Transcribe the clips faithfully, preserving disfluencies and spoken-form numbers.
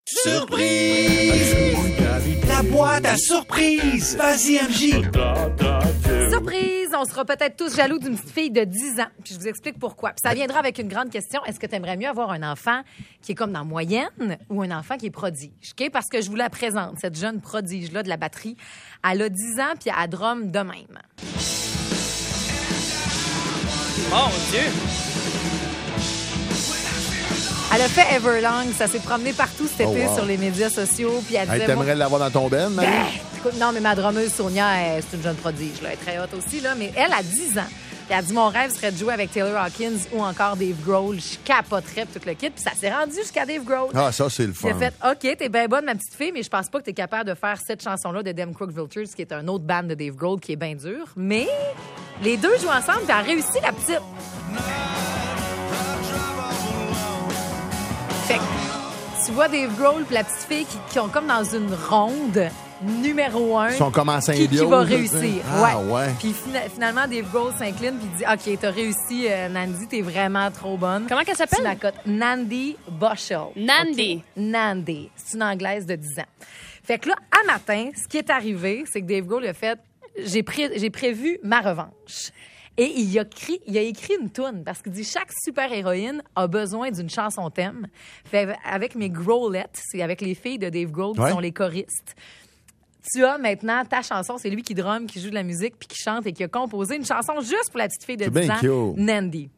Surprise! La boîte à surprise! Vas-y, M J! Surprise! On sera peut-être tous jaloux d'une petite fille de dix ans. Puis je vous explique pourquoi. Puis ça viendra avec une grande question. Est-ce que tu aimerais mieux avoir un enfant qui est comme dans moyenne ou un enfant qui est prodige? Okay? Parce que je vous la présente, cette jeune prodige-là de la batterie. Elle a dix ans puis elle drum de même. Mon Dieu! Elle a fait Everlong, ça s'est promené partout cet été Oh, wow. sur les médias sociaux. Puis elle disait, Hey, t'aimerais moi, l'avoir dans ton ben, Marie? ben, écoute, non, mais ma drummeuse Sonia, elle, c'est une jeune prodige. Là. Elle est très haute aussi, là, mais elle a dix ans. Puis elle a dit, mon rêve serait de jouer avec Taylor Hawkins ou encore Dave Grohl. Je capoterais tout le kit. Puis ça s'est rendu jusqu'à Dave Grohl. Ah, ça, c'est le Puis il fun. a fait, OK, t'es bien bonne, ma petite fille, mais je pense pas que t'es capable de faire cette chanson-là de Them Crook Vultures, qui est un autre band de Dave Grohl qui est bien dur. Mais les deux jouent ensemble, puis elle a réussi, la petite. Fait que tu vois Dave Grohl et la petite fille qui, qui ont comme dans une ronde numéro un. Ils sont comme en qui, qui symbiose. va là, réussir. Ah, ouais. ouais. Puis fina- finalement, Dave Grohl s'incline puis dit, OK, t'as réussi, euh, Nandi, t'es vraiment trop bonne. Comment qu'elle s'appelle? Tu la cotes. Nandi Bushell. Nandi. OK? Nandi. C'est une Anglaise de dix ans. Fait que là, à matin, ce qui est arrivé, c'est que Dave Grohl a fait, j'ai, pré- j'ai prévu ma revanche. Et il a, écrit, il a écrit une toune parce qu'il dit chaque super-héroïne a besoin d'une chanson thème. Fait avec mes Grohlettes, c'est avec les filles de Dave Grohl qui Ouais. sont les choristes. Tu as maintenant ta chanson, c'est lui qui drum, qui joue de la musique puis qui chante et qui a composé une chanson juste pour la petite fille de C'est dix bien ans, cute. Nandi.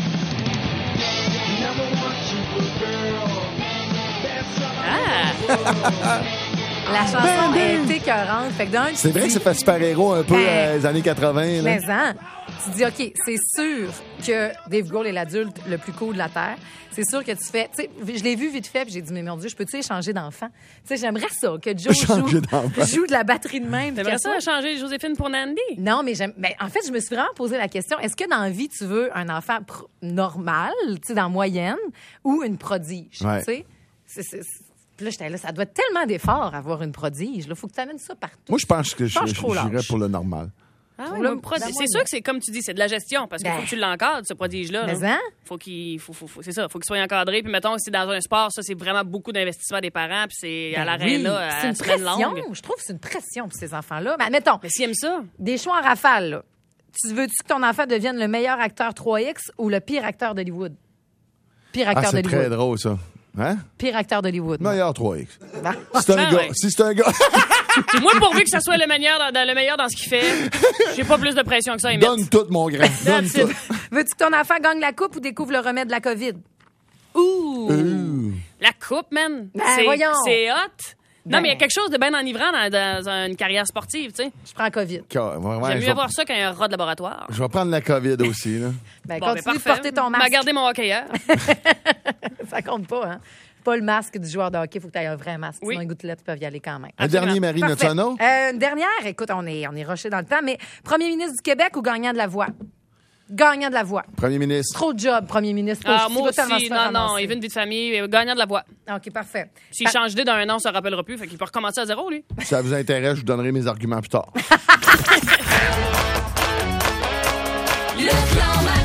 Ah! La chanson est écœurante. Fait que d'un, tu C'est vrai dis- que ça fait super-héros un peu Ben, euh, les années quatre-vingts. Là. Mais hein, tu dis, OK, c'est sûr que Dave Grohl est l'adulte le plus cool de la Terre. C'est sûr que tu fais... Tu sais, je l'ai vu vite fait, puis j'ai dit, mais mon Dieu, je peux-tu échanger d'enfant? Tu sais, j'aimerais ça, que Joe Changer joue, d'enfant. joue de la batterie de même. puis T'aimerais qu'elle ça soit- changer Joséphine pour Nandi? Non, mais j'aime... Mais en fait, je me suis vraiment posé la question, est-ce que dans la vie, tu veux un enfant pr- normal, tu sais, dans moyenne, ou une prodige? Ouais. Tu sais? C'est- c'est- c'est- Puis là, j'étais là, ça doit être tellement d'efforts avoir une prodige. Il faut que tu amènes ça partout. Moi, je pense que je- Je pense trop j'irais lâche. pour le normal. Ah Pour oui, le- mais prod- la c'est moyenne. sûr que c'est comme tu dis, c'est de la gestion parce qu'il Ben. faut que tu l'encadres, ce prodige-là. Mais là. hein? Faut qu'il faut, faut, faut- c'est ça, faut qu'il soit encadré. Puis mettons, si dans un sport, ça, c'est vraiment beaucoup d'investissement des parents, puis c'est à Ben l'arène oui, là, c'est à une semaine pression. longue. Je trouve que c'est une pression pour ces enfants-là. Mais admettons, Mais s'ils aiment ça, des choix en rafale, là. Tu veux-tu que ton enfant devienne le meilleur acteur trois X ou le pire acteur d'Hollywood? Pire Ah, acteur c'est très d'Hollywood. drôle, ça. Hein? Pire acteur d'Hollywood. moi. Meilleur trois X. Bon. Si c'est un Ben gars. ouais. Si c'est un gars. moi, pourvu que ça soit le meilleur dans, dans- le meilleur dans ce qu'il fait, j'ai pas plus de pression que ça à y mettre. Donne tout, mon grand. Donne That's it. tout. Veux-tu que ton enfant gagne la coupe ou découvre le remède de la COVID? Ouh! Ouh. La coupe, man! Ben, c'est, voyons. c'est hot! Non, Ben. mais il y a quelque chose de bien enivrant dans, dans une carrière sportive, tu sais. Je prends COVID. Car- ouais, ouais, J'aime je, mieux vais, avoir ça qu'un rat de laboratoire. je vais prendre la COVID aussi. Là. Ben, Bon, ben, continue de parfait. porter ton M'a masque. gardé mon hockeyeur. Ça compte pas, hein? Pas le masque du joueur de hockey, il faut que tu aies un vrai masque. Oui. Sinon, les gouttelettes peuvent y aller quand même. Un Absolument. dernier, Marie, Parfait. notre son Euh, une dernière, écoute, on est, on est rushé dans le temps, mais premier ministre du Québec ou gagnant de la voix? Gagnant de la voix. Premier ministre. Trop de job, premier ministre. Ah, Il moi va tellement se aussi, faire non, non, ramasser. il veut une vie de famille, euh, gagnant de la voix. OK, parfait. S'il Pa- change d'idée dans un an, on se rappellera plus, fait qu'il peut recommencer à zéro, lui. Si ça vous intéresse, je vous donnerai mes arguments plus tard. Le clan